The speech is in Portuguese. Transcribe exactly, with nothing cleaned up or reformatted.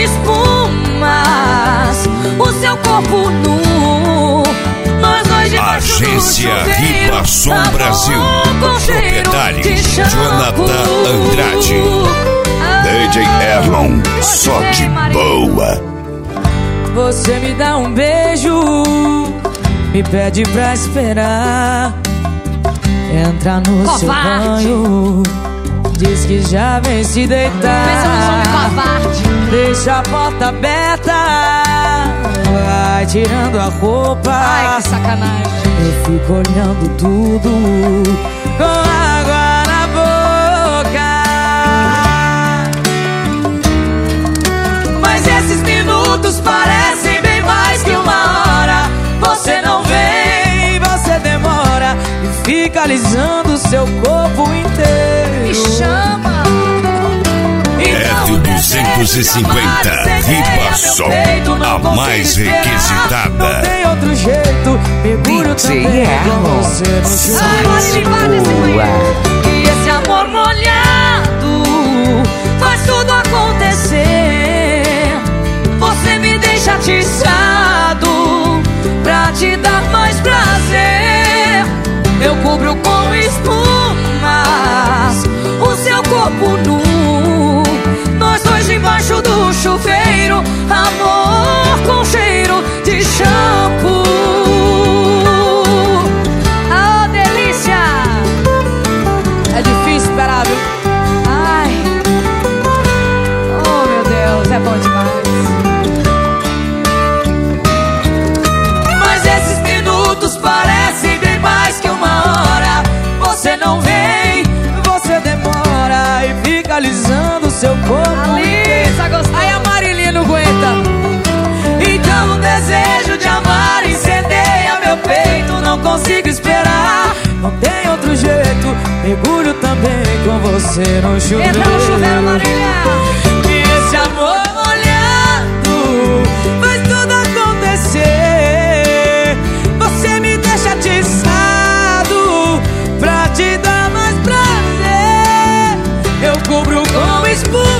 espumas, o seu corpo nu. Nós dois debaixo do Agência chuveiro, Ripason Brasil. com cheiro Proprietário de shampoo. Jonathan Andrade. D J Erlon, só de boa. Você me dá um beijo, me pede pra esperar, entra no Covarde. seu banho, diz que já vem se deitar. Pensa num homem covarde. Deixa a porta aberta, vai tirando a roupa. Ai, que sacanagem. Eu fico olhando tudo com água na boca. Mas esses minutos parecem bem mais que uma hora. Você não vem, você demora e fica alisando seu corpo inteiro. Me chama. F duzentos e cinquenta Ripason, a mais requisitada. Não tem outro jeito, mergulho também com você no chuveiro. E esse amor molhado faz tudo acontecer. Você me deixa atiçado pra te dar mais prazer. Eu cubro com espumas o seu corpo nu. Nós dois embaixo do chuveiro, amor com cheiro de shampoo. Ah, oh, delícia! É difícil esperar, viu? Ai, oh meu Deus, é bom demais. Mas esses minutos parecem bem mais que uma hora. Você não vem, você demora e fica alisando seu corpo. Alisa, gostosa. Aí a Marília não aguenta. Então o desejo de amar incendeia meu peito. Não consigo esperar, não tem outro jeito. Mergulho também com você no chuveiro. Entra no chuveiro, Marília. E esse amor molhado faz tudo acontecer. Você me deixa atiçado pra te dar mais prazer. Eu cubro com espuma